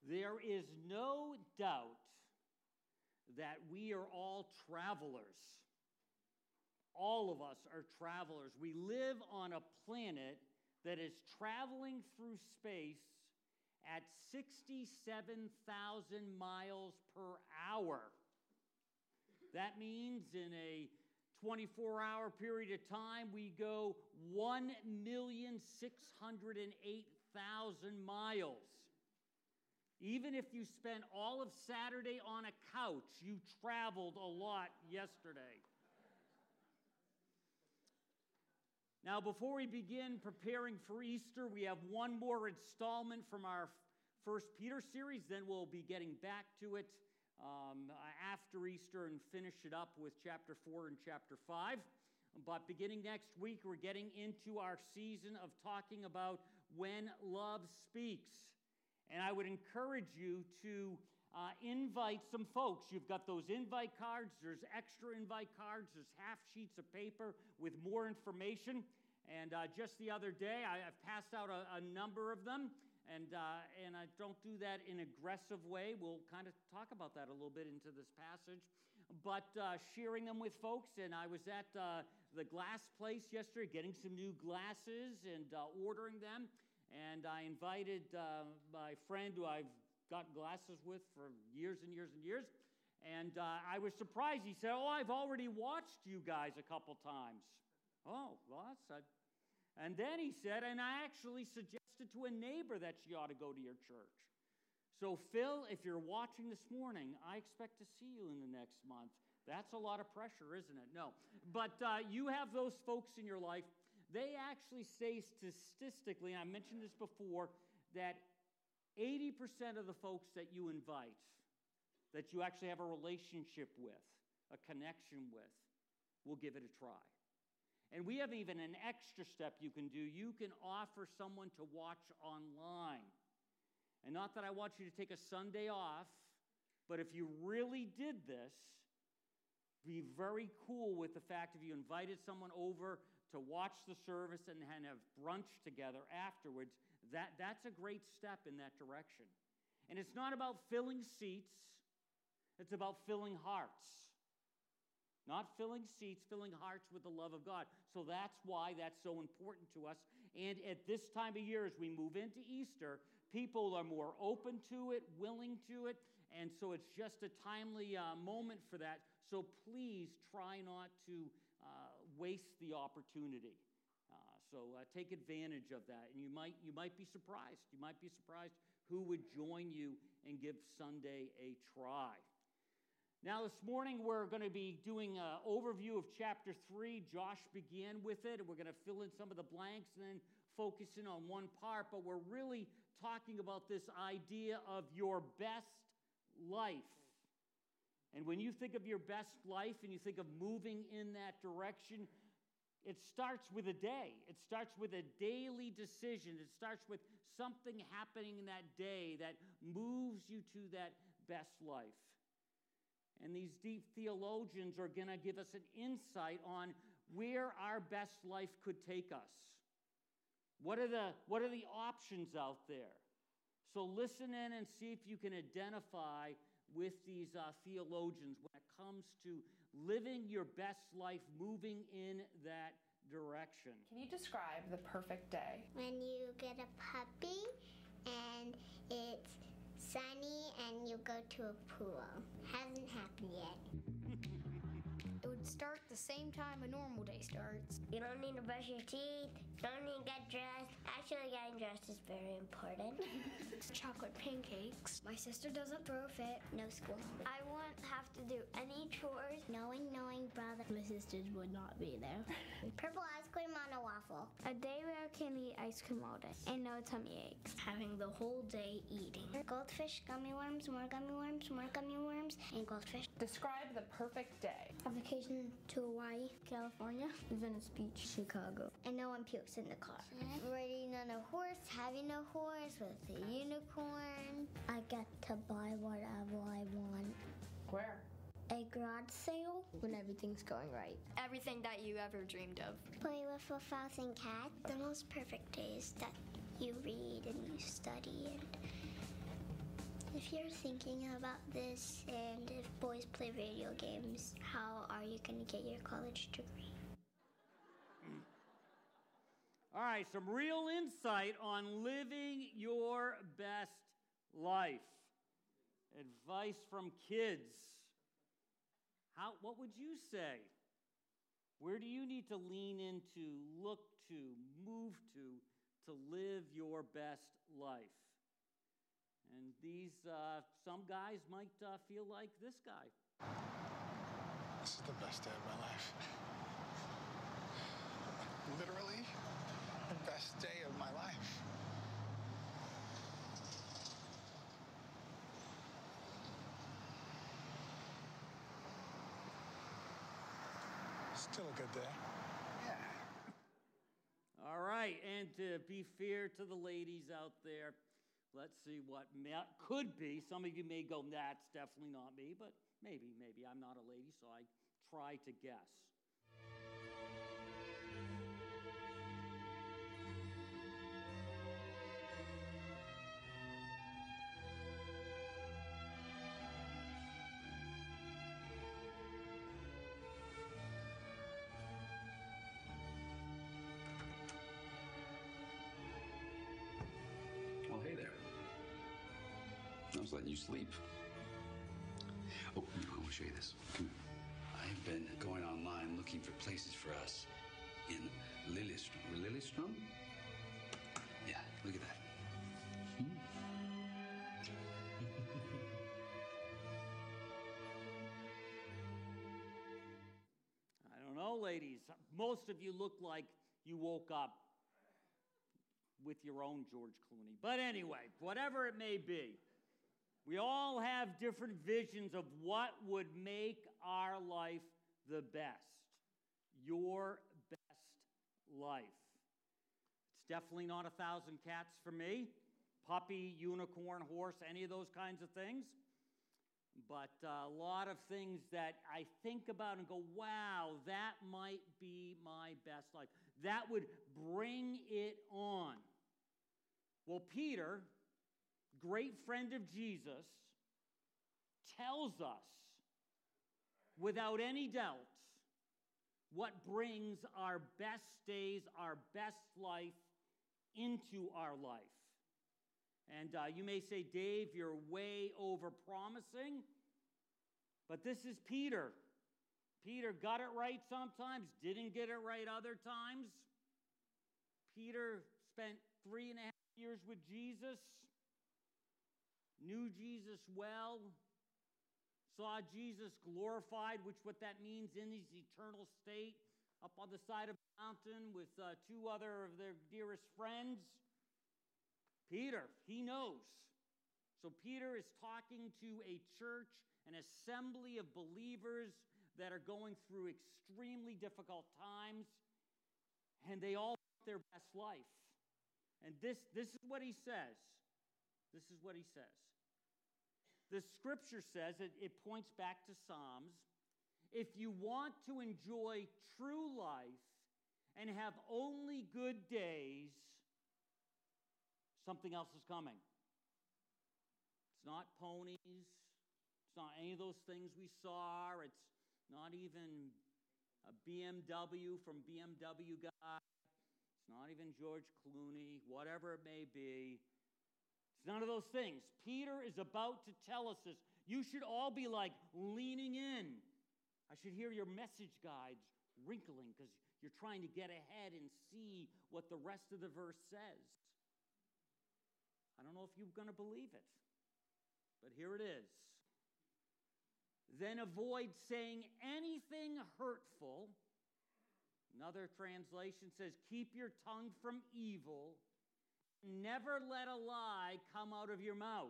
There is no doubt that we are all travelers. All of us are travelers. We live on a planet that is traveling through space at 67,000 miles per hour. That means in a 24-hour period of time, we go 1,608,000 miles. Even if you spent all of Saturday on a couch, you traveled a lot yesterday. Now, before we begin preparing for Easter, we have one more installment from our First Peter series. Then we'll be getting back to it after Easter and finish it up with chapter 4 and chapter 5. But beginning next week, we're getting into our season of talking about when love speaks. And I would encourage you to invite some folks. You've got those invite cards. There's extra invite cards. There's half sheets of paper with more information. And just the other day, I've passed out a number of them. And I don't do that in an aggressive way. We'll kind of talk about that a little bit into this passage. But sharing them with folks. And I was at the glass place yesterday getting some new glasses and ordering them. And I invited my friend who I've got glasses with for years and years and years. And I was surprised. He said, "Oh, I've already watched you guys a couple times." Oh, well, that's... And then he said, "And I actually suggested to a neighbor that she ought to go to your church." So, Phil, if you're watching this morning, I expect to see you in the next month. That's a lot of pressure, isn't it? No. But you have those folks in your life. They actually say statistically, and I mentioned this before, that 80% of the folks that you invite, that you actually have a relationship with, a connection with, will give it a try. And we have even an extra step you can do. You can offer someone to watch online. And not that I want you to take a Sunday off, but if you really did this, be very cool with the fact if you invited someone over to watch the service and have brunch together afterwards, that's a great step in that direction. And it's not about filling seats, it's about filling hearts. Not filling seats, filling hearts with the love of God. So that's why that's so important to us. And at this time of year, as we move into Easter, people are more open to it, willing to it, and so it's just a timely moment for that. So please try not to waste the opportunity. So take advantage of that. And you might be surprised. You might be surprised who would join you and give Sunday a try. Now this morning we're going to be doing an overview of chapter 3. Josh began with it, and we're going to fill in some of the blanks and then focus in on one part. But we're really talking about this idea of your best life. And when you think of your best life and you think of moving in that direction, it starts with a day. It starts with a daily decision. It starts with something happening in that day that moves you to that best life. And these deep theologians are going to give us an insight on where our best life could take us. What are the options out there? So listen in and see if you can identify with these theologians when it comes to living your best life, moving in that direction. Can you describe the perfect day? When you get a puppy and it's sunny and you go to a pool. Hasn't happened yet. It would start the same time a normal day starts. You don't need to brush your teeth. Don't need to get dressed. Actually, getting dressed is very important. Chocolate pancakes. My sister doesn't throw a fit. No school. I won't have to do any chores. Knowing brother. My sisters would not be there. Purple ice cream on a waffle. A day where I can eat ice cream all day and no tummy aches. Having the whole day eating. Goldfish, gummy worms, more gummy worms, more gummy worms, and goldfish. Describe the perfect day. A vacation to Hawaii, California, Venice Beach, Chicago. And no one pukes in the car. Riding on a horse, having a horse with a unicorn. I get to buy whatever I want. Where? A garage sale when everything's going right. Everything that you ever dreamed of. Play with a thousand cats. The most perfect day is that you read and you study and If you're thinking about this and if boys play video games, how are you going to get your college degree? All right, some real insight on living your best life. Advice from kids. What would you say? Where do you need to lean into, look to, move to live your best life? And these, some guys might feel like this guy. This is the best day of my life. Literally, the best day of my life. Still a good day. Yeah. All right, and to be fair to the ladies out there, let's see what could be. Some of you may go, that's definitely not me, but maybe. I'm not a lady, so I try to guess. Well, hey there. I was letting you sleep. Oh, I want to show you this. Come here. I've been going online looking for places for us in Lillestrøm. Lillestrøm? Yeah, look at that. I don't know, ladies. Most of you look like you woke up with your own George Clooney. But anyway, whatever it may be, we all have different visions of what would make our life the best. Your best life. It's definitely not 1,000 cats for me. Puppy, unicorn, horse, any of those kinds of things. But a lot of things that I think about and go, wow, that might be my best life. That would bring it on. Well, Peter, great friend of Jesus, tells us without any doubt what brings our best days, our best life into our life. And you may say, Dave, you're way over promising, but this is Peter. Peter got it right sometimes, didn't get it right other times. Peter spent 3.5 years with Jesus, knew Jesus well, saw Jesus glorified, which what that means in his eternal state, up on the side of a mountain with 2 other of their dearest friends. Peter, he knows. So Peter is talking to a church, an assembly of believers that are going through extremely difficult times, and they all want their best life. And this is what he says. This is what he says. The scripture says, it points back to Psalms, if you want to enjoy true life and have only good days, something else is coming. It's not ponies. It's not any of those things we saw. It's not even a BMW from BMW Guy. It's not even George Clooney, whatever it may be. It's none of those things. Peter is about to tell us this. You should all be like leaning in. I should hear your message guides wrinkling because you're trying to get ahead and see what the rest of the verse says. I don't know if you're going to believe it, but here it is. Then avoid saying anything hurtful. Another translation says, keep your tongue from evil. Never let a lie come out of your mouth.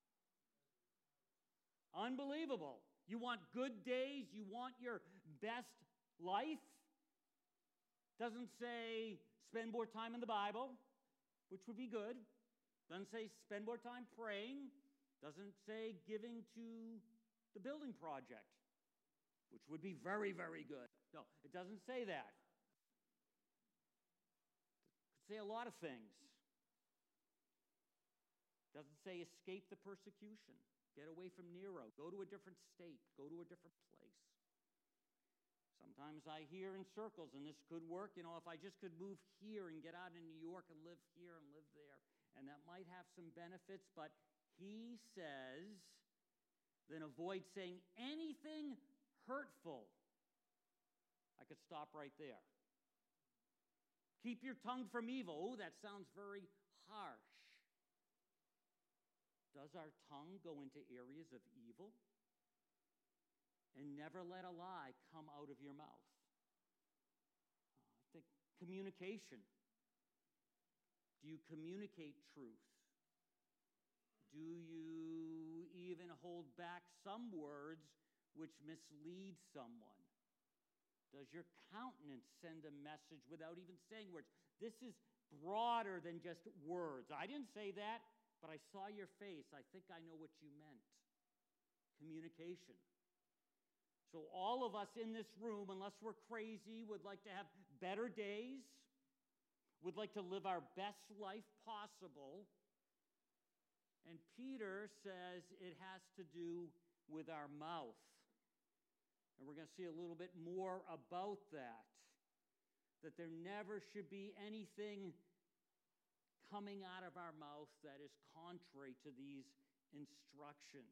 Unbelievable. You want good days? You want your best life? Doesn't say spend more time in the Bible, which would be good. Doesn't say spend more time praying. Doesn't say giving to the building project, which would be very, very good. No, it doesn't say that. It could say a lot of things. Doesn't say escape the persecution. Get away from Nero. Go to a different state. Go to a different place. Sometimes I hear in circles, and this could work, if I just could move here and get out in New York and live here and live there, and that might have some benefits, but he says, then avoid saying anything hurtful. I could stop right there. Keep your tongue from evil. Oh, that sounds very harsh. Does our tongue go into areas of evil? And never let a lie come out of your mouth. I think communication. Do you communicate truth? Do you even hold back some words which mislead someone? Does your countenance send a message without even saying words? This is broader than just words. I didn't say that, but I saw your face. I think I know what you meant. Communication. So all of us in this room, unless we're crazy, would like to have better days, would like to live our best life possible. And Peter says it has to do with our mouth. And we're going to see a little bit more about that. That there never should be anything coming out of our mouth that is contrary to these instructions.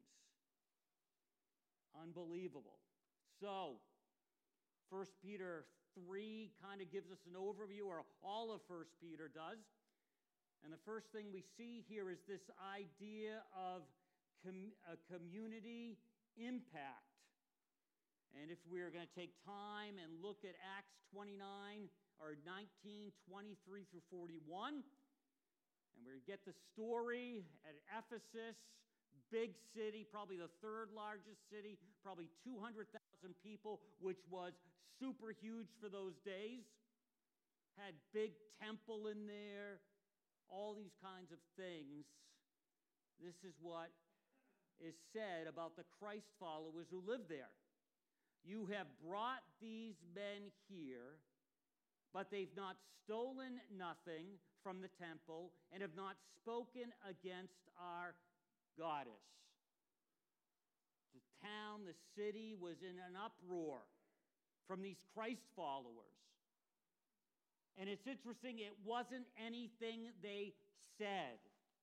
Unbelievable. So, 1 Peter 3 kind of gives us an overview, or all of 1 Peter does. And the first thing we see here is this idea of a community impact. And if we're going to take time and look at Acts 29 or 19, 23 through 41, and we get the story at Ephesus, big city, probably the third largest city, probably 200,000 people, which was super huge for those days. Had big temple in there, all these kinds of things. This is what is said about the Christ followers who live there. You have brought these men here, but they've not stolen nothing from the temple and have not spoken against our goddess. The town, the city was in an uproar from these Christ followers. And it's interesting, it wasn't anything they said.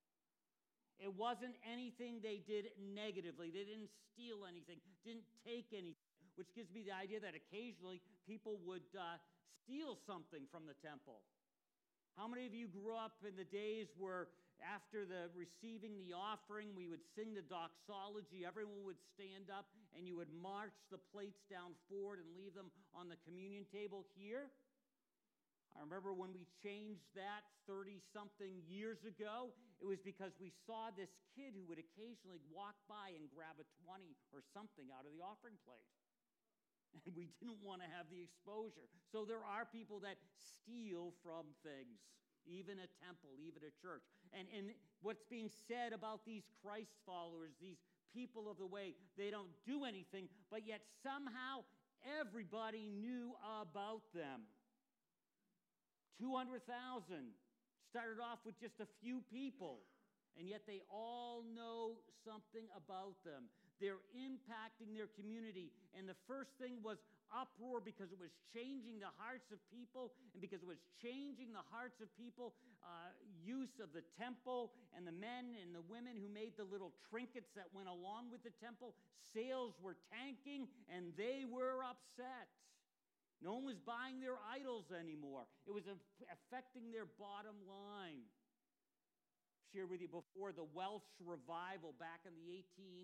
It wasn't anything they did negatively. They didn't steal anything, didn't take anything, which gives me the idea that occasionally people would steal something from the temple. How many of you grew up in the days where after the receiving the offering, we would sing the doxology, everyone would stand up, and you would march the plates down forward and leave them on the communion table here? I remember when we changed that 30-something years ago, it was because we saw this kid who would occasionally walk by and grab a 20 or something out of the offering plate. And we didn't want to have the exposure. So there are people that steal from things, even a temple, even a church. And what's being said about these Christ followers, these people of the way, they don't do anything, but yet somehow everybody knew about them. 200,000 started off with just a few people, and yet they all know something about them. They're impacting their community. And the first thing was uproar because it was changing the hearts of people, and because it was changing the hearts of people, use of the temple and the men and the women who made the little trinkets that went along with the temple. Sales were tanking, and they were upset. No one was buying their idols anymore. It was affecting their bottom line. Shared with you before the Welsh revival back in the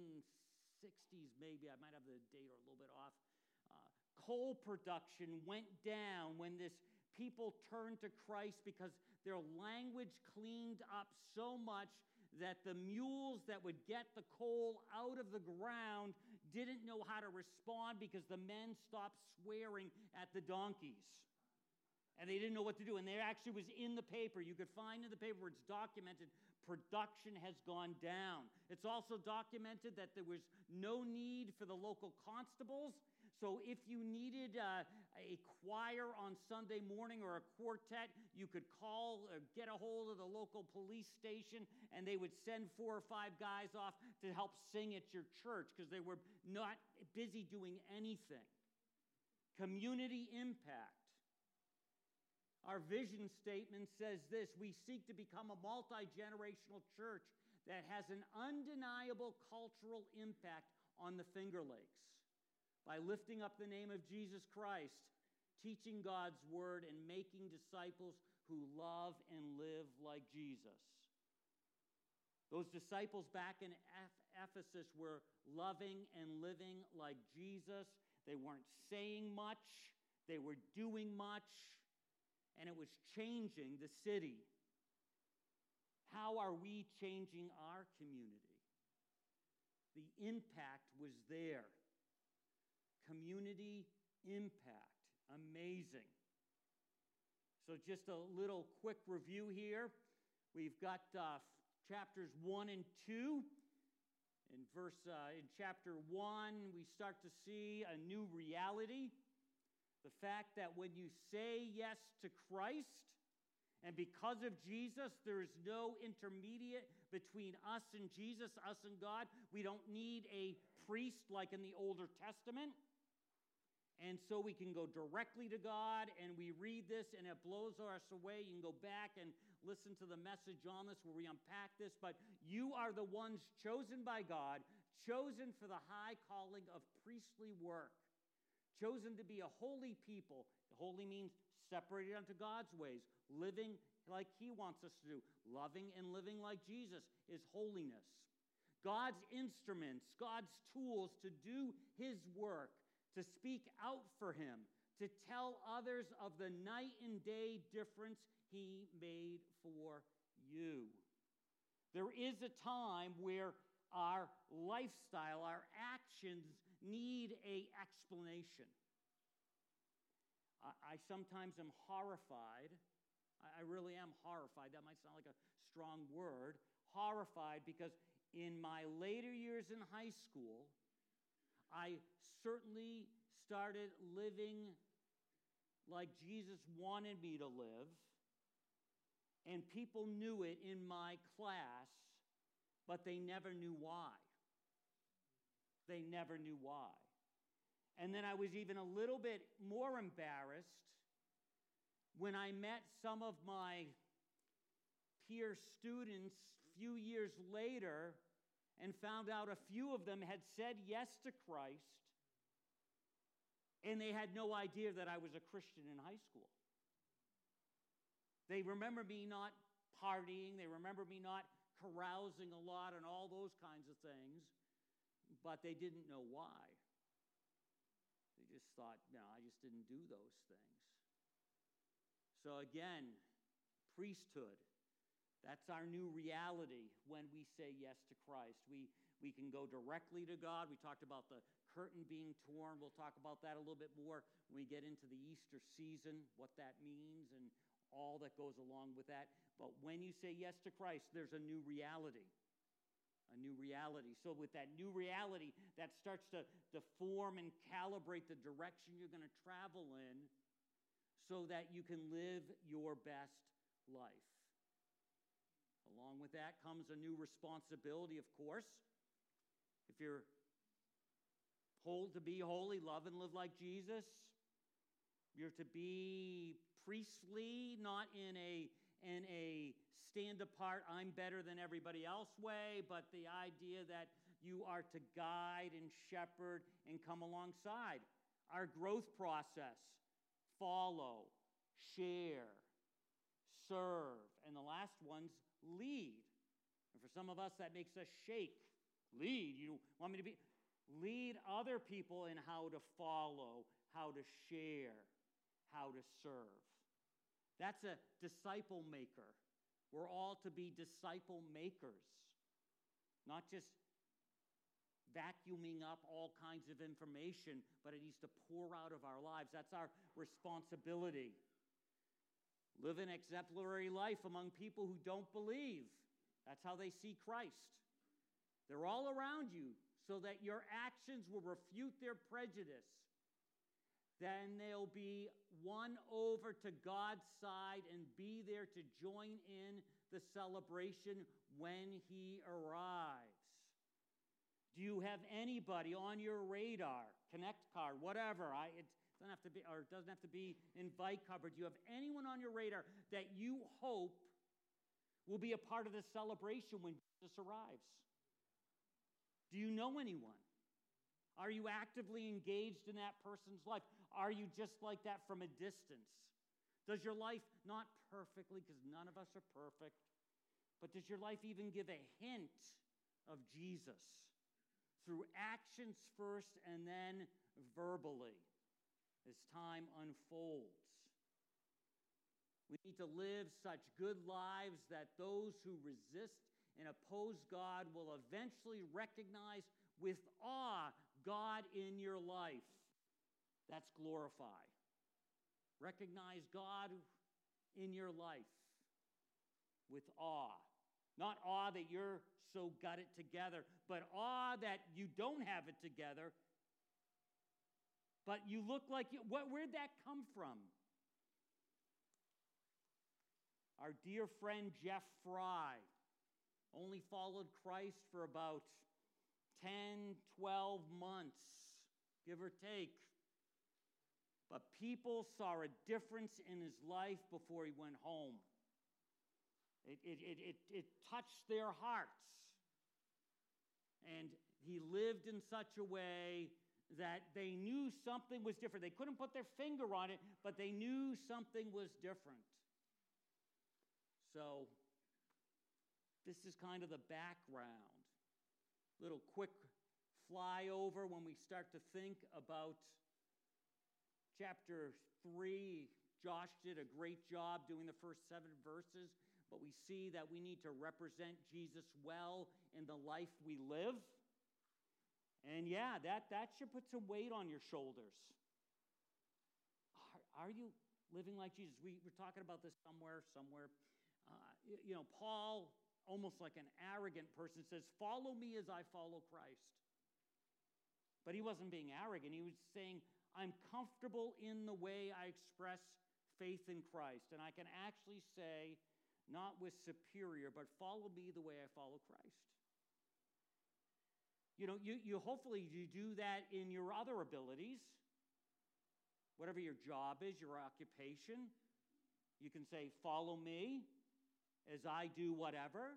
1860s, maybe. I might have the date or a little bit off. Coal production went down when this people turned to Christ because their language cleaned up so much that the mules that would get the coal out of the ground didn't know how to respond because the men stopped swearing at the donkeys. And they didn't know what to do. And there actually was in the paper, you could find in the paper where it's documented, production has gone down. It's also documented that there was no need for the local constables. So if you needed a a choir on Sunday morning or a quartet, you could call or get a hold of the local police station, and they would send 4 or 5 guys off to help sing at your church because they were not busy doing anything. Community impact. Our vision statement says this: we seek to become a multi-generational church that has an undeniable cultural impact on the Finger Lakes by lifting up the name of Jesus Christ, teaching God's word, and making disciples who love and live like Jesus. Those disciples back in Ephesus were loving and living like Jesus. They weren't saying much, they were doing much, and it was changing the city. How are we changing our community? The impact was there. Community impact. Amazing. So just a little quick review here. We've got chapters 1 and 2. In chapter 1, we start to see a new reality. The fact that when you say yes to Christ, and because of Jesus, there is no intermediate between us and Jesus, us and God. We don't need a priest like in the Older Testament. And so we can go directly to God, and we read this, and it blows us away. You can go back and listen to the message on this where we unpack this. But you are the ones chosen by God, chosen for the high calling of priestly work, chosen to be a holy people. Holy means separated unto God's ways, living like he wants us to do. Loving and living like Jesus is holiness. God's instruments, God's tools to do his work, to speak out for him, to tell others of the night and day difference he made for you. There is a time where our lifestyle, our actions need an explanation. I sometimes am horrified. I really am horrified. That might sound like a strong word. Horrified because in my later years in high school, I certainly started living like Jesus wanted me to live, and people knew it in my class, but they never knew why. They never knew why. And then I was even a little bit more embarrassed when I met some of my peer students a few years later and found out a few of them had said yes to Christ, and they had no idea that I was a Christian in high school. They remember me not partying, they remember me not carousing a lot and all those kinds of things, but they didn't know why. They just thought, no, I just didn't do those things. So again, priesthood. That's our new reality when we say yes to Christ. We can go directly to God. We talked about the curtain being torn. We'll talk about that a little bit more when we get into the Easter season, what that means and all that goes along with that. But when you say yes to Christ, there's a new reality. A new reality. So with that new reality, that starts to form and calibrate the direction you're going to travel in so that you can live your best life. Along with that comes a new responsibility, of course. If you're told to be holy, love and live like Jesus, you're to be priestly, not in a stand apart, I'm better than everybody else way, but the idea that you are to guide and shepherd and come alongside. Our growth process, follow, share, serve, and the last one's lead. And for some of us, that makes us shake. Lead. You want me to be? Lead other people in how to follow, how to share, how to serve. That's a disciple maker. We're all to be disciple makers, not just vacuuming up all kinds of information, but it needs to pour out of our lives. That's our responsibility. Live an exemplary life among people who don't believe. That's how they see Christ. They're all around you so that your actions will refute their prejudice. then they'll be won over to God's side and be there to join in the celebration when he arrives. Do you have anybody on your radar, Connect card, whatever? It doesn't have to be, or it doesn't have to be invite cover. Do you have anyone on your radar that you hope will be a part of the celebration when Jesus arrives? Do you know anyone? Are you actively engaged in that person's life? Are you just like that from a distance? Does your life, not perfectly, because none of us are perfect, but does your life even give a hint of Jesus through actions first and then verbally as time unfolds? We need to live such good lives that those who resist and oppose God will eventually recognize with awe God in your life. That's glorify. Recognize God in your life with awe. Not awe that you're so got it together, but awe that you don't have it together, but you look like you. Where'd that come from? Our dear friend Jeff Fry only followed Christ for about 10, 12 months, give or take. But people saw a difference in his life before he went home. It touched their hearts. And he lived in such a way that they knew something was different. They couldn't put their finger on it, but they knew something was different. So, this is kind of the background. Little quick flyover when we start to think about chapter 3. Josh did a great job doing the first 7 verses, but we see that we need to represent Jesus well in the life we live. And yeah, that should put some weight on your shoulders. Are you living like Jesus? We were talking about this somewhere. Paul, almost like an arrogant person, says, "Follow me as I follow Christ." But he wasn't being arrogant. He was saying, I'm comfortable in the way I express faith in Christ. And I can actually say, not with superior, but follow me the way I follow Christ. You hopefully you do that in your other abilities. Whatever your job is, your occupation. You can say, follow me as I do whatever.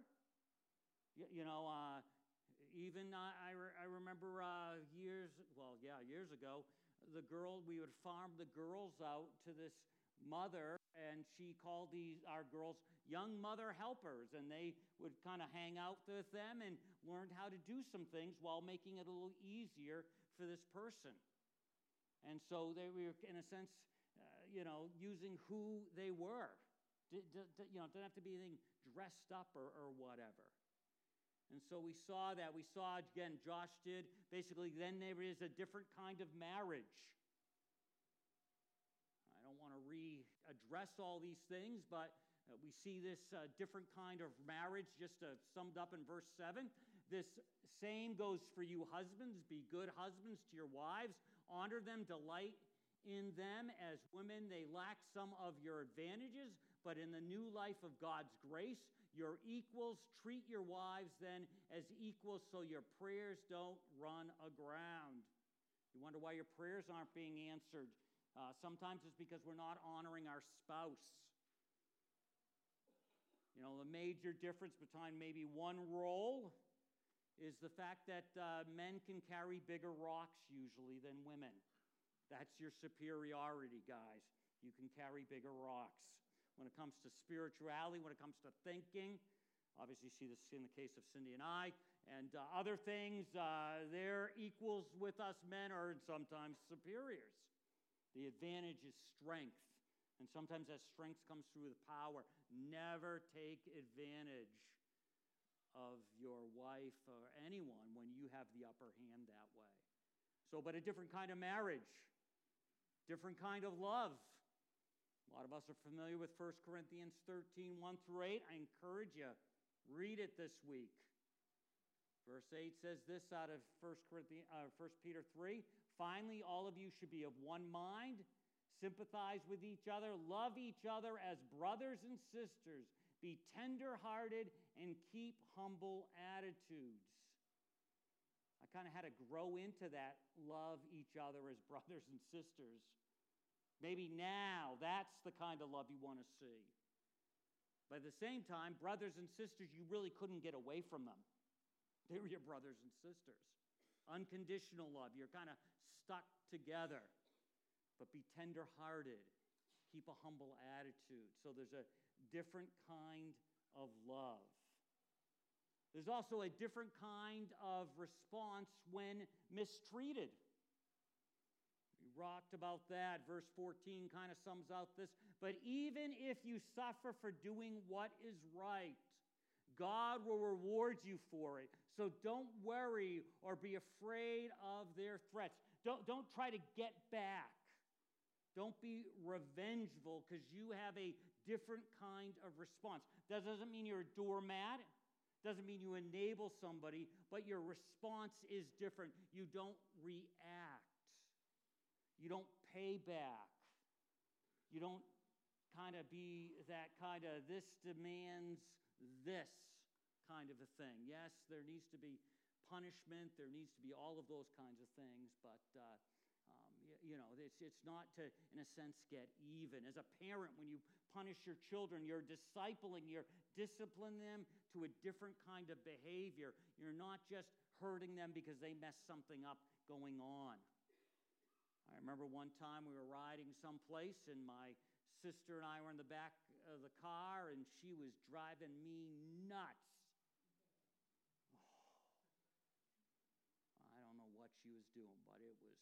I remember years ago, we would farm the girls out to this mother, and she called our girls young mother helpers, and they would kind of hang out with them and learn how to do some things while making it a little easier for this person. And so they were, in a sense, using who they were. Didn't have to be anything dressed up or whatever. And so we saw that. We saw, again, Josh did. Basically, then there is a different kind of marriage. I don't want to readdress all these things, but we see this different kind of marriage just summed up in verse 7. This same goes for you husbands. Be good husbands to your wives. Honor them, delight in them. As women, they lack some of your advantages, but in the new life of God's grace, your equals. Treat your wives then as equals so your prayers don't run aground. You wonder why your prayers aren't being answered. Sometimes it's because we're not honoring our spouse. The major difference between maybe one role is the fact that men can carry bigger rocks usually than women. That's your superiority, guys. You can carry bigger rocks. When it comes to spirituality, when it comes to thinking, obviously you see this in the case of Cindy and I, and other things, they're equals with us men or sometimes superiors. The advantage is strength, and sometimes that strength comes through the power. Never take advantage of your wife or anyone when you have the upper hand that way. But a different kind of marriage, different kind of love. A lot of us are familiar with 1 Corinthians 13, 1 through 8. I encourage you, read it this week. Verse 8 says this out of 1 Peter 3, Finally, all of you should be of one mind, sympathize with each other, love each other as brothers and sisters, be tender-hearted, and keep humble attitudes. I kind of had to grow into that love each other as brothers and sisters. Maybe now that's the kind of love you want to see. But at the same time, brothers and sisters, you really couldn't get away from them. They were your brothers and sisters. Unconditional love. You're kind of stuck together. But be tender-hearted. Keep a humble attitude. So there's a different kind of love. There's also a different kind of response when mistreated. We rocked about that. Verse 14 kind of sums out this. But even if you suffer for doing what is right, God will reward you for it. So don't worry or be afraid of their threats. Don't try to get back. Don't be revengeful because you have a different kind of response. That doesn't mean you're a doormat. Doesn't mean you enable somebody, but your response is different. You don't react. You don't pay back. You don't kind of be that kind of this demands this kind of a thing. Yes, there needs to be punishment. There needs to be all of those kinds of things, but it's not to, in a sense, get even. As a parent, when you punish your children, you're discipling, you're disciplining them to a different kind of behavior. You're not just hurting them because they messed something up going on. I remember one time we were riding someplace, and my sister and I were in the back of the car, and she was driving me nuts. I don't know what she was doing, but it was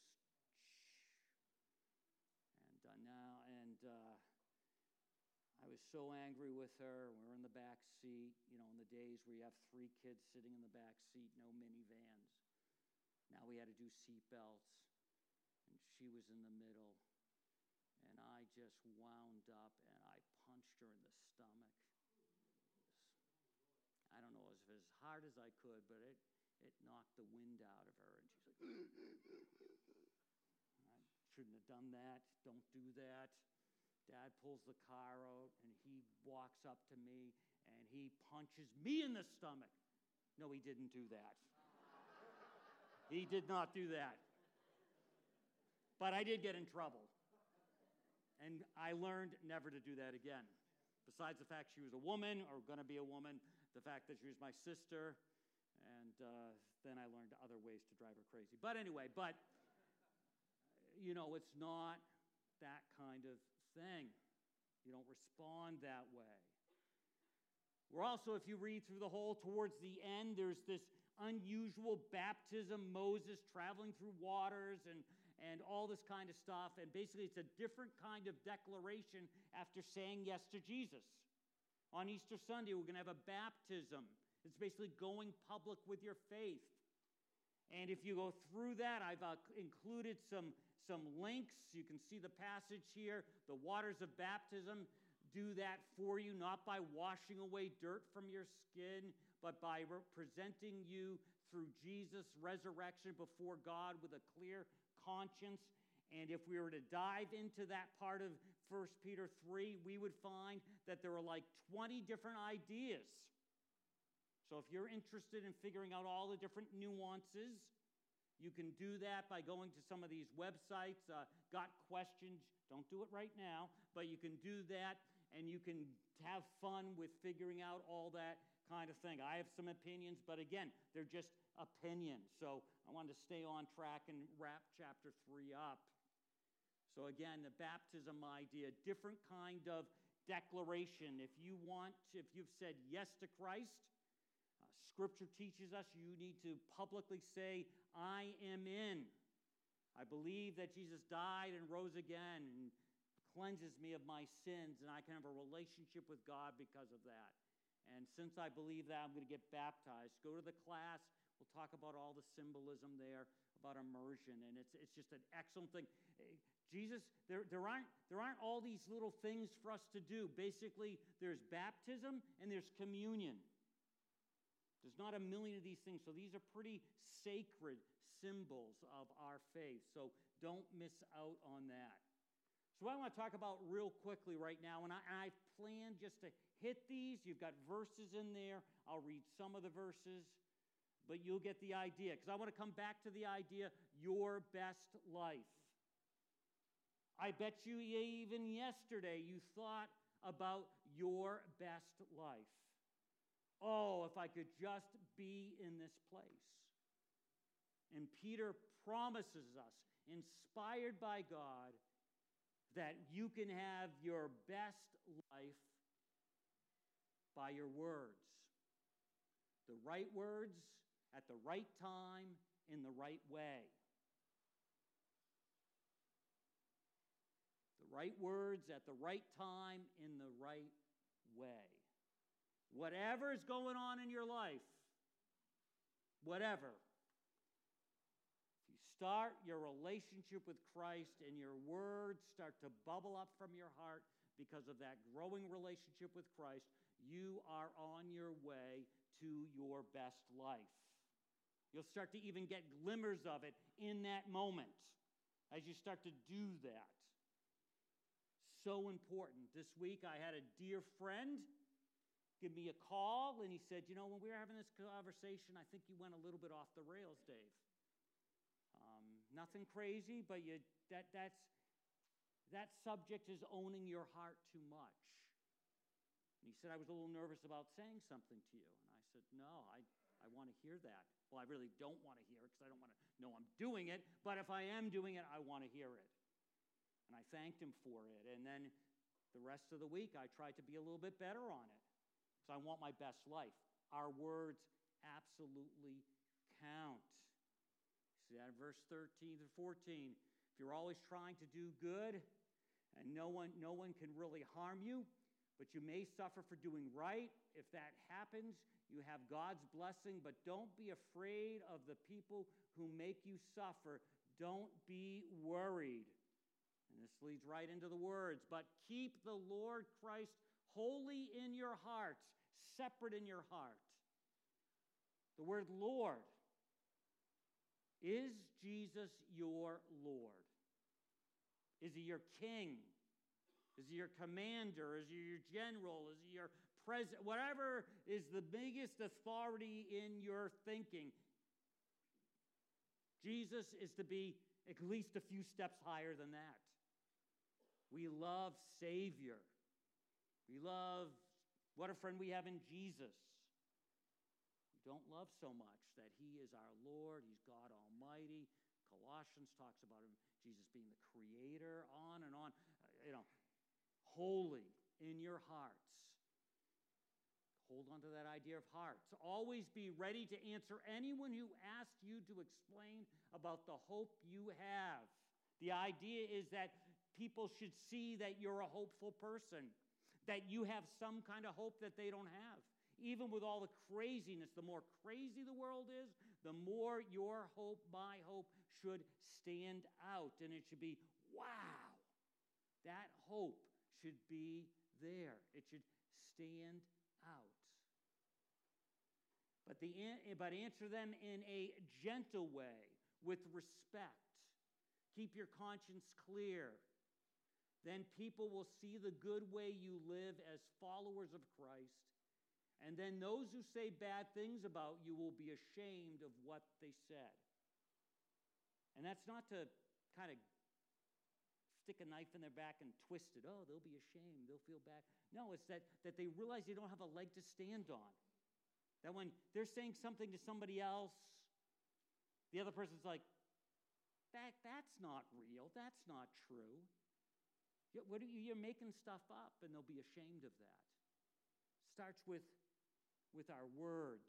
I was so angry with her. We were in the back seat, in the days where you have 3 kids sitting in the back seat, no minivans. Now we had to do seat belts, and she was in the middle, and I just wound up, and I punched her in the stomach. I don't know, it was as hard as I could, but it knocked the wind out of her, and she's like, I shouldn't have done that. Don't do that. Dad pulls the car out, and he walks up to me, and he punches me in the stomach. No, he didn't do that. He did not do that. But I did get in trouble. And I learned never to do that again. Besides the fact she was a woman, or going to be a woman, the fact that she was my sister, and then I learned other ways to drive her crazy. But anyway, it's not that kind of thing. You don't respond that way. We're also, if you read through the whole, towards the end, there's this unusual baptism, Moses traveling through waters and all this kind of stuff. And basically, it's a different kind of declaration after saying yes to Jesus. On Easter Sunday, we're going to have a baptism. It's basically going public with your faith. And if you go through that, I've included some links. You can see the passage here. The waters of baptism do that for you, not by washing away dirt from your skin, but by presenting you through Jesus' resurrection before God with a clear conscience. And if we were to dive into that part of 1 Peter 3, we would find that there are like 20 different ideas. So if you're interested in figuring out all the different nuances, you can do that by going to some of these websites. Got questions? Don't do it right now, but you can do that, and you can have fun with figuring out all that kind of thing. I have some opinions, but again, they're just opinions. So I wanted to stay on track and wrap chapter 3 up. So again, the baptism idea, different kind of declaration. If you've said yes to Christ, Scripture teaches us you need to publicly say, I am in. I believe that Jesus died and rose again and cleanses me of my sins, and I can have a relationship with God because of that. And since I believe that, I'm going to get baptized. Go to the class. We'll talk about all the symbolism there, about immersion, and it's just an excellent thing. Jesus, there aren't all these little things for us to do. Basically, there's baptism and there's communion. There's not a million of these things, so these are pretty sacred, symbols of our faith. So don't miss out on that. So what I want to talk about real quickly right now, and I plan just to hit these. You've got verses in there. I'll read some of the verses, but you'll get the idea, because I want to come back to the idea, your best life. I bet you even yesterday you thought about your best life. Oh, if I could just be in this place. And Peter promises us, inspired by God, that you can have your best life by your words. The right words at the right time in the right way. The right words at the right time in the right way. Whatever is going on in your life, whatever, if you start your relationship with Christ and your words start to bubble up from your heart because of that growing relationship with Christ, you are on your way to your best life. You'll start to even get glimmers of it in that moment as you start to do that. So important. This week I had a dear friend give me a call, and he said, you know, when we were having this conversation, I think you went a little bit off the rails, Dave. Nothing crazy, but that subject is owning your heart too much. And he said, I was a little nervous about saying something to you. And I said, no, I want to hear that. Well, I really don't want to hear it because I don't want to know I'm doing it. But if I am doing it, I want to hear it. And I thanked him for it. And then the rest of the week, I tried to be a little bit better on it. So I want my best life. Our words absolutely count. See that in verse 13 to 14. If you're always trying to do good and no one can really harm you, but you may suffer for doing right. If that happens, you have God's blessing, but don't be afraid of the people who make you suffer. Don't be worried. And this leads right into the words. But keep the Lord Christ holy in your hearts, separate in your heart. The word Lord. Is Jesus your Lord? Is he your king? Is he your commander? Is he your general? Is he your president? Whatever is the biggest authority in your thinking, Jesus is to be at least a few steps higher than that. We love Savior. We love what a friend we have in Jesus. We don't love so much that he is our Lord. He's God Almighty. Colossians talks about him, Jesus being the creator, on and on. Holy in your hearts. Hold on to that idea of hearts. Always be ready to answer anyone who asks you to explain about the hope you have. The idea is that people should see that you're a hopeful person, that you have some kind of hope that they don't have. Even with all the craziness, the more crazy the world is, the more your hope, my hope, should stand out. And it should be, wow, that hope should be there. It should stand out. But answer them in a gentle way, with respect. Keep your conscience clear. Then people will see the good way you live as followers of Christ. And then those who say bad things about you will be ashamed of what they said. And that's not to kind of stick a knife in their back and twist it. Oh, they'll be ashamed. They'll feel bad. No, it's that they realize they don't have a leg to stand on. That when they're saying something to somebody else, the other person's like, that's not real. That's not true. You're making stuff up, and they'll be ashamed of that. Starts with our words.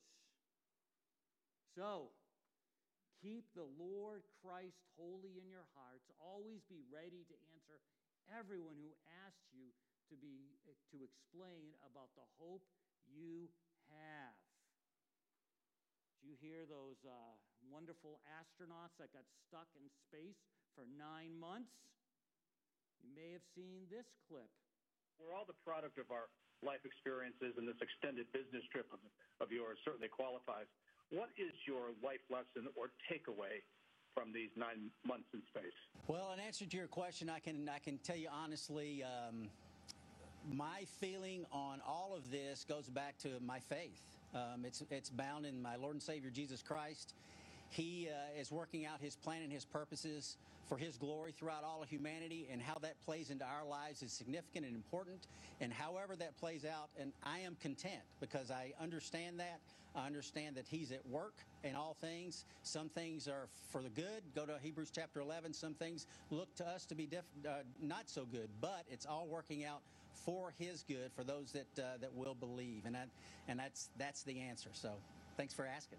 So, keep the Lord Christ holy in your hearts. Always be ready to answer everyone who asks you to explain about the hope you have. Did you hear those wonderful astronauts that got stuck in space for 9 months? You may have seen this clip. We're all the product of our life experiences, and this extended business trip of yours certainly qualifies. What is your life lesson or takeaway from these 9 months in space? Well, in answer to your question, I can tell you honestly, my feeling on all of this goes back to my faith. It's bound in my Lord and Savior Jesus Christ. He is working out His plan and His purposes for His glory throughout all of humanity, and how that plays into our lives is significant and important. And however that plays out, and I am content because I understand that. I understand that He's at work in all things. Some things are for the good. Go to Hebrews chapter 11. Some things look to us to be not so good, but it's all working out for His good for those that will believe. And that's the answer. So thanks for asking.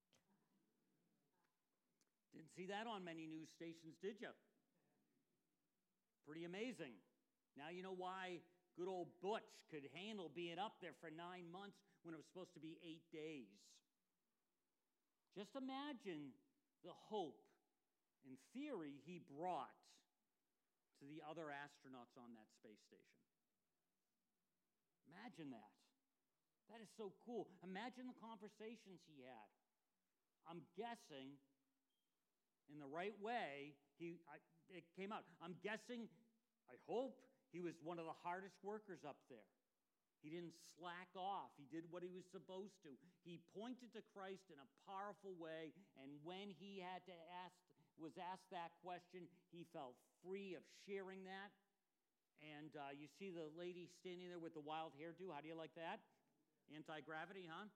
Didn't see that on many news stations, did you? Pretty amazing. Now you know why good old Butch could handle being up there for 9 months when it was supposed to be 8 days. Just imagine the hope and theory he brought to the other astronauts on that space station. Imagine that. That is so cool. Imagine the conversations he had. I'm guessing in the right way, it came out. I'm guessing, I hope, he was one of the hardest workers up there. He didn't slack off. He did what he was supposed to. He pointed to Christ in a powerful way, and when he was asked that question, he felt free of sharing that. And you see the lady standing there with the wild hairdo. How do you like that? Anti-gravity, huh?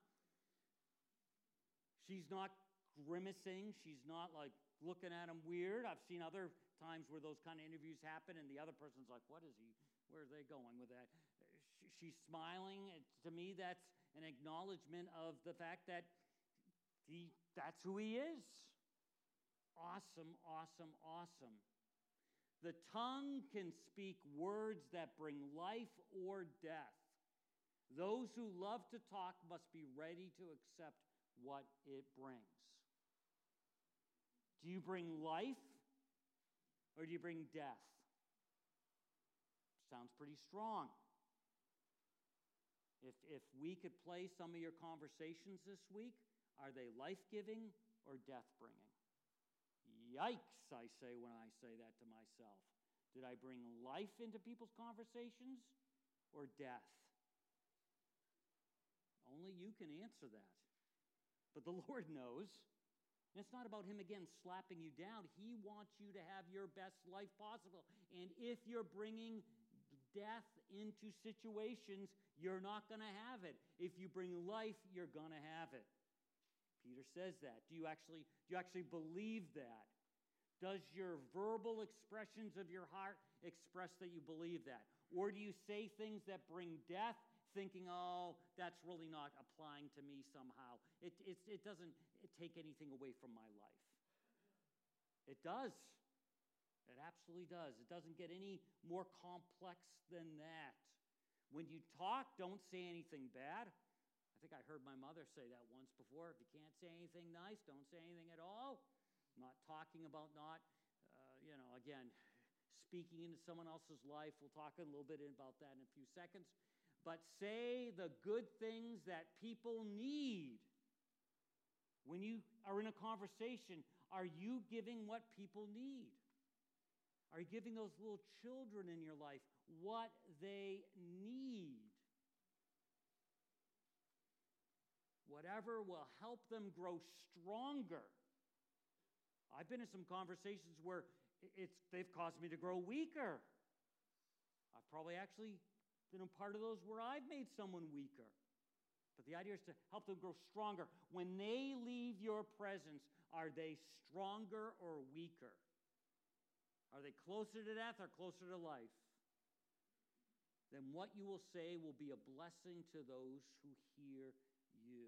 She's not grimacing. She's not like looking at him weird. I've seen other times where those kind of interviews happen and the other person's like, where are they going with that? She's smiling. To me, that's an acknowledgement of the fact that that's who he is. Awesome, awesome, awesome. The tongue can speak words that bring life or death. Those who love to talk must be ready to accept what it brings. Do you bring life or do you bring death? Sounds pretty strong. If we could play some of your conversations this week, are they life-giving or death-bringing? Yikes, I say when I say that to myself. Did I bring life into people's conversations or death? Only you can answer that. But the Lord knows. And it's not about Him, again, slapping you down. He wants you to have your best life possible. And if you're bringing death into situations, you're not going to have it. If you bring life, you're going to have it. Peter says that. Do you actually believe that? Does your verbal expressions of your heart express that you believe that? Or do you say things that bring death, thinking, oh, that's really not applying to me somehow? It doesn't take anything away from my life. It does. It absolutely does. It doesn't get any more complex than that. When you talk, don't say anything bad. I think I heard my mother say that once before. If you can't say anything nice, don't say anything at all. I'm not talking about again, speaking into someone else's life. We'll talk a little bit about that in a few seconds. But say the good things that people need. When you are in a conversation, are you giving what people need? Are you giving those little children in your life what they need? Whatever will help them grow stronger. I've been in some conversations where they've caused me to grow weaker. I've probably actually been a part of those where I've made someone weaker. But the idea is to help them grow stronger. When they leave your presence, are they stronger or weaker? Are they closer to death or closer to life? Then what you will say will be a blessing to those who hear you.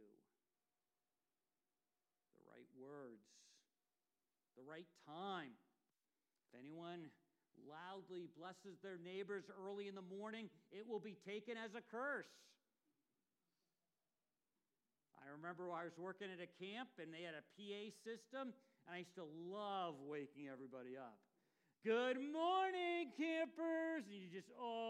The right words, the right time. If anyone loudly blesses their neighbors early in the morning, it will be taken as a curse. I remember I was working at a camp and they had a PA system, and I used to love waking everybody up. Good morning, campers. And you just,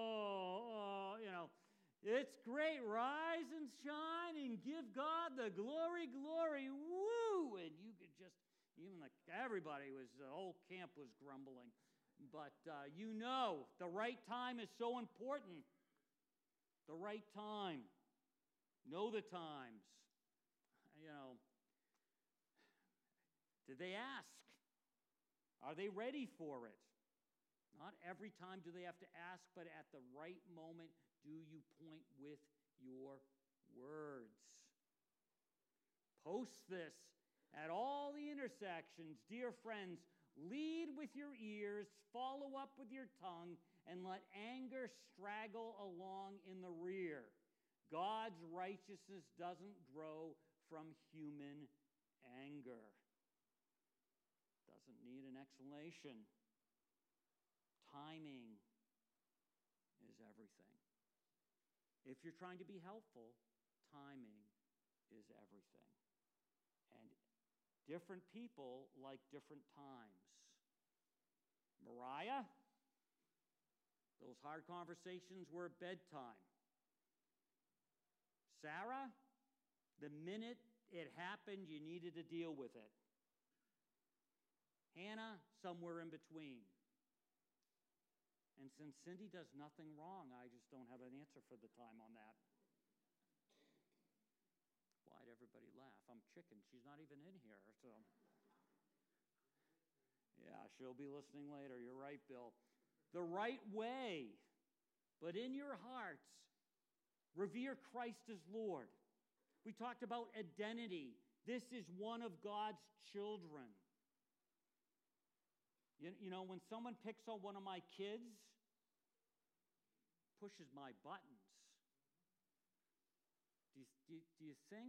it's great. Rise and shine and give God the glory, glory, woo. And you could just Even everybody the whole camp was grumbling. But the right time is so important. The right time. Know the times. Did they ask? Are they ready for it? Not every time do they have to ask, but at the right moment, do you point with your words? Post this at all the intersections. Dear friends, lead with your ears, follow up with your tongue, and let anger straggle along in the rear. God's righteousness doesn't grow from human anger. Doesn't need an explanation. Timing is everything. If you're trying to be helpful, timing is everything. And different people like different times. Mariah, those hard conversations were at bedtime. Sarah, the minute it happened, you needed to deal with it. Hannah, somewhere in between. And since Cindy does nothing wrong, I just don't have an answer for the time on that. Why'd everybody laugh? I'm chicken. She's not even in here, so. Yeah, she'll be listening later. You're right, Bill. The right way, but in your hearts, revere Christ as Lord. We talked about identity. This is one of God's children. When someone picks on one of my kids, pushes my buttons, do you think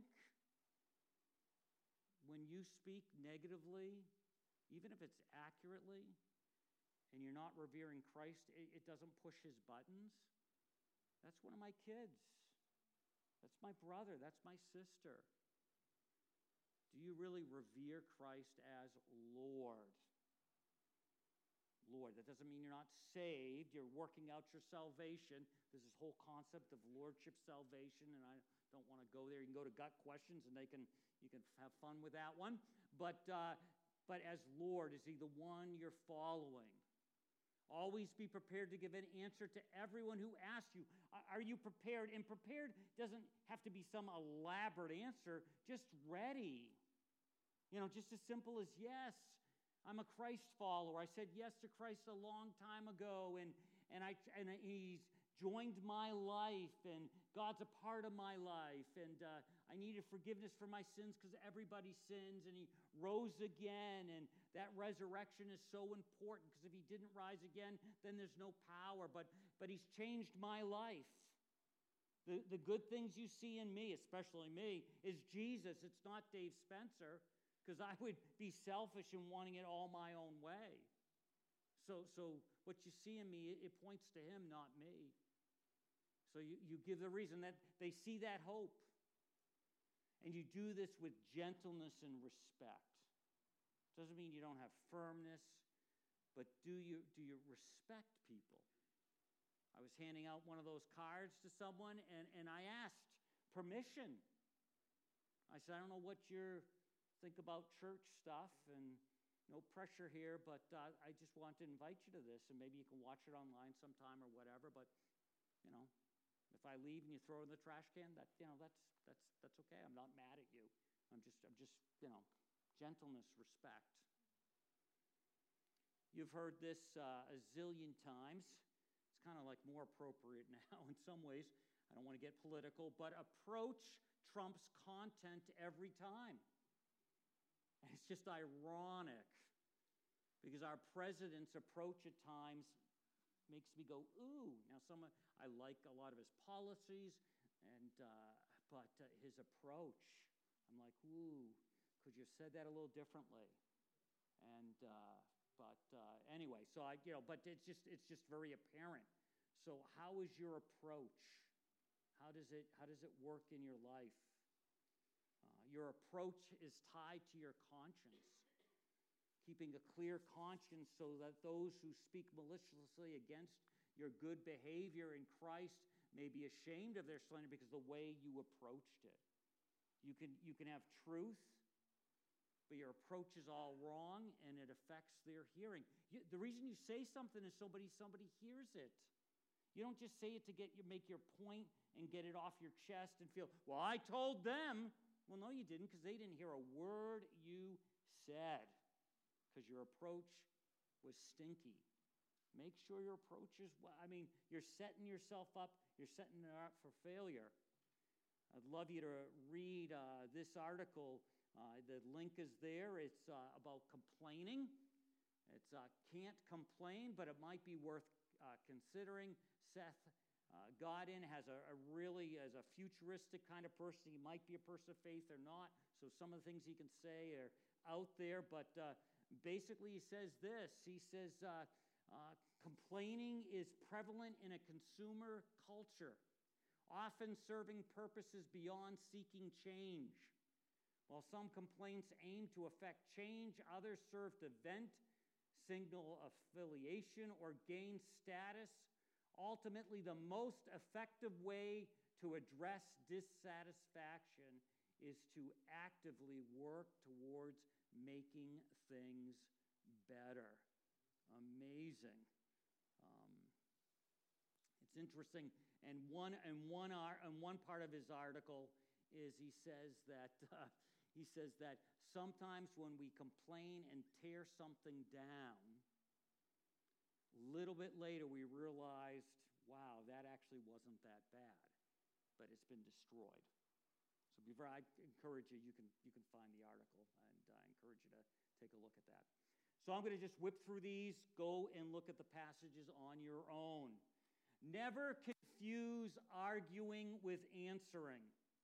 when you speak negatively, even if it's accurately, and you're not revering Christ, it doesn't push his buttons? That's one of my kids. That's my brother. That's my sister. Do you really revere Christ as Lord? Lord. That doesn't mean you're not saved. You're working out your salvation. There's this whole concept of lordship salvation, and I don't want to go there. You can go to Gut Questions, and you can have fun with that one. But as Lord, is he the one you're following? Always be prepared to give an answer to everyone who asks you. Are you prepared? And prepared doesn't have to be some elaborate answer. Just ready. Just as simple as yes. I'm a Christ follower. I said yes to Christ a long time ago, and he's joined my life, and God's a part of my life, and I needed forgiveness for my sins because everybody sins, and he rose again, and that resurrection is so important because if he didn't rise again, then there's no power, but he's changed my life. The good things you see in me, especially me, is Jesus. It's not Dave Spencer, because I would be selfish in wanting it all my own way. So what you see in me, it points to him, not me. So you give the reason that they see that hope. And you do this with gentleness and respect. Doesn't mean you don't have firmness, but do you respect people? I was handing out one of those cards to someone, and I asked permission. I said, I don't know what you think about church stuff, and no pressure here, but I just want to invite you to this, and maybe you can watch it online sometime or whatever, but, if I leave and you throw it in the trash can, that's okay. I'm not mad at you. I'm just gentleness, respect. You've heard this a zillion times. It's kind of like more appropriate now in some ways. I don't want to get political, but approach trumps content every time. And it's just ironic because our president's approach at times makes me go, ooh. Now, I like a lot of his policies, but his approach, I'm like, ooh, could you have said that a little differently? And anyway, so but it's just very apparent. So how is your approach? How does it work in your life? Your approach is tied to your conscience. Keeping a clear conscience so that those who speak maliciously against your good behavior in Christ may be ashamed of their slander because of the way you approached it. You can have truth, but your approach is all wrong and it affects their hearing. The reason you say something is somebody hears it. You don't just say it to make your point and get it off your chest and feel, well, I told them. Well, no, you didn't, because they didn't hear a word you said, because your approach was stinky. Make sure your approach is, you're setting yourself up, you're setting it up for failure. I'd love you to read this article. The link is there. It's about complaining. It's can't complain, but it might be worth considering. Seth Godin has as a futuristic kind of person. He might be a person of faith or not, so some of the things he can say are out there, but basically he says this. He says, complaining is prevalent in a consumer culture, often serving purposes beyond seeking change. While some complaints aim to affect change, others serve to vent, signal affiliation, or gain status. Ultimately, the most effective way to address dissatisfaction is to actively work towards making things better. Amazing. It's interesting. And one part of his article is he says that sometimes when we complain and tear something down, a little bit later we realized, wow, that actually wasn't that bad, but it's been destroyed. So I encourage you, you can find the article, and I encourage you to take a look at that. So I'm going to just whip through these, go and look at the passages on your own. Never confuse arguing with answering.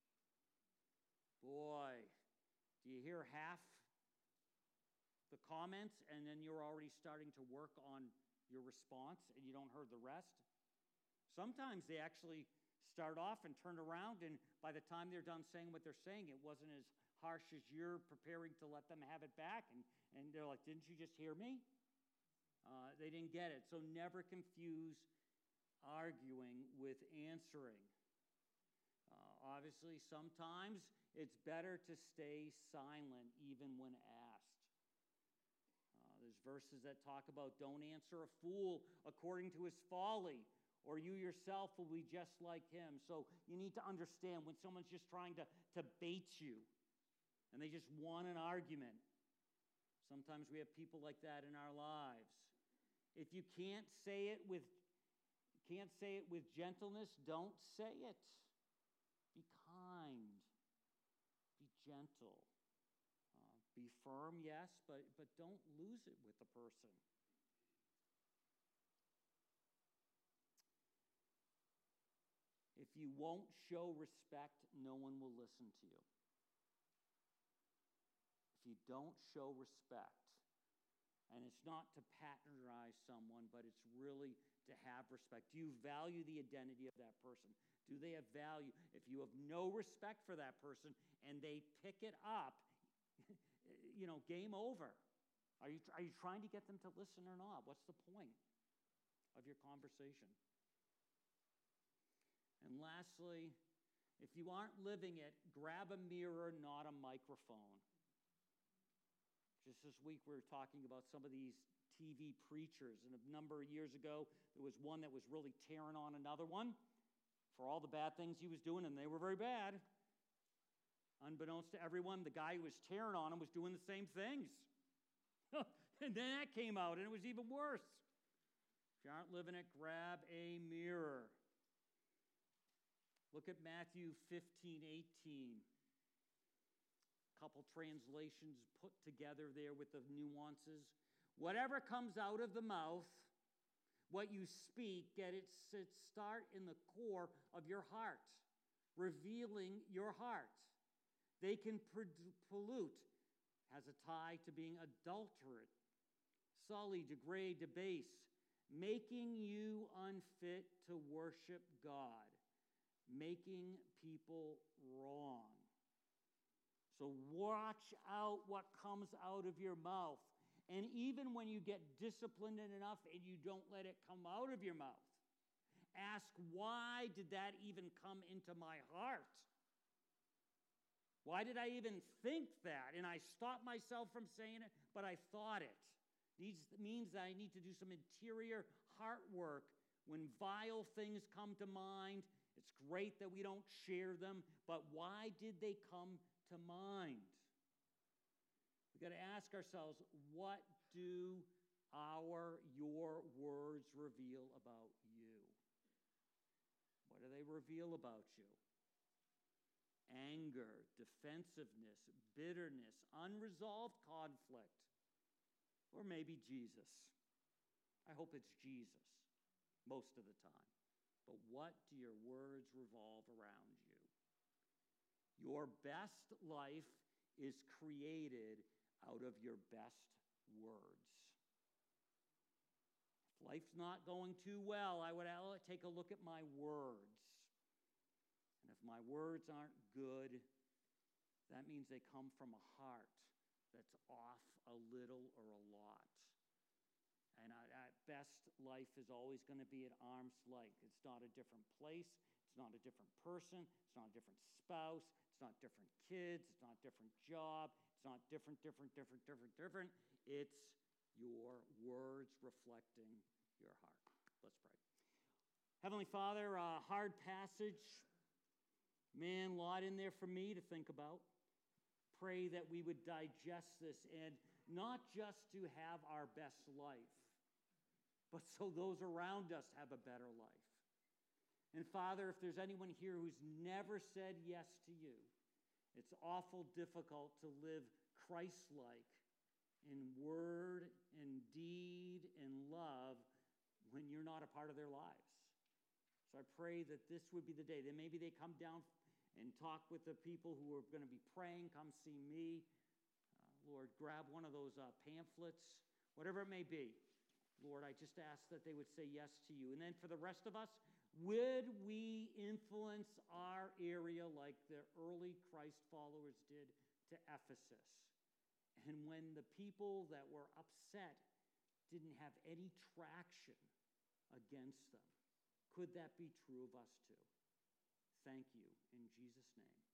Boy, do you hear half the comments and then you're already starting to work on your response and you don't hear the rest? Sometimes they actually start off and turn around, and by the time they're done saying what they're saying, it wasn't as harsh as you're preparing to let them have it back, and they're like, didn't you just hear me? They didn't get it. So never confuse arguing with answering. Obviously, sometimes it's better to stay silent even when asked. There's verses that talk about don't answer a fool according to his folly, or you yourself will be just like him. So you need to understand when someone's just trying to bait you and they just want an argument. Sometimes we have people like that in our lives. If you can't say it with gentleness, don't say it. Be kind. Be gentle. Be firm, yes, but don't lose it with the person. If you won't show respect, no one will listen to you. If you don't show respect, and it's not to patronize someone, but it's really to have respect. Do you value the identity of that person? Do they have value? If you have no respect for that person and they pick it up, game over. Are you trying to get them to listen or not? What's the point of your conversation? And lastly, if you aren't living it, grab a mirror, not a microphone. Just this week, we were talking about some of these TV preachers. And a number of years ago, there was one that was really tearing on another one for all the bad things he was doing, and they were very bad. Unbeknownst to everyone, the guy who was tearing on him was doing the same things. And then that came out, and it was even worse. If you aren't living it, grab a mirror. Look at Matthew 15:18. A couple translations put together there with the nuances. Whatever comes out of the mouth, what you speak, get it start in the core of your heart, revealing your heart. They can pollute, has a tie to being adulterate, sully, degrade, debase, making you unfit to worship God, making people wrong. So watch out what comes out of your mouth. And even when you get disciplined enough and you don't let it come out of your mouth, ask, why did that even come into my heart? Why did I even think that? And I stopped myself from saying it, but I thought it. These means that I need to do some interior heart work when vile things come to mind. It's great that we don't share them, but why did they come to mind? We've got to ask ourselves, what do your words reveal about you? What do they reveal about you? Anger, defensiveness, bitterness, unresolved conflict, or maybe Jesus. I hope it's Jesus most of the time. But what do your words revolve around you? Your best life is created out of your best words. If life's not going too well, I would take a look at my words. And if my words aren't good, that means they come from a heart that's off a little or a lot. And at best, life is always going to be at arm's length. It's not a different place. It's not a different person. It's not a different spouse. It's not different kids. It's not different job. It's not different. It's your words reflecting your heart. Let's pray. Heavenly Father, hard passage. Man, a lot in there for me to think about. Pray that we would digest this and not just to have our best life, but so those around us have a better life. And Father, if there's anyone here who's never said yes to you, it's awful difficult to live Christ-like in word and deed and love when you're not a part of their lives. So I pray that this would be the day that maybe they come down and talk with the people who are going to be praying, come see me. Lord, grab one of those pamphlets, whatever it may be. Lord, I just ask that they would say yes to you. And then for the rest of us, would we influence our area like the early Christ followers did to Ephesus? And when the people that were upset didn't have any traction against them, could that be true of us too? Thank you. In Jesus' name.